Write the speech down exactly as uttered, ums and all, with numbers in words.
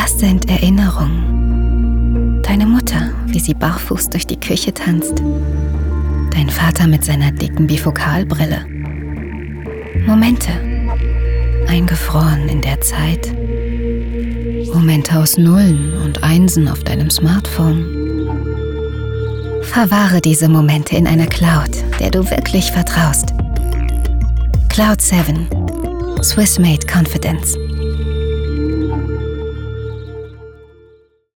Was sind Erinnerungen? Deine Mutter, wie sie barfuß durch die Küche tanzt. Dein Vater mit seiner dicken Bifokalbrille. Momente, eingefroren in der Zeit. Momente aus Nullen und Einsen auf deinem Smartphone. Verwahre diese Momente in einer Cloud, der du wirklich vertraust. Cloud sieben. Swiss Made Confidence.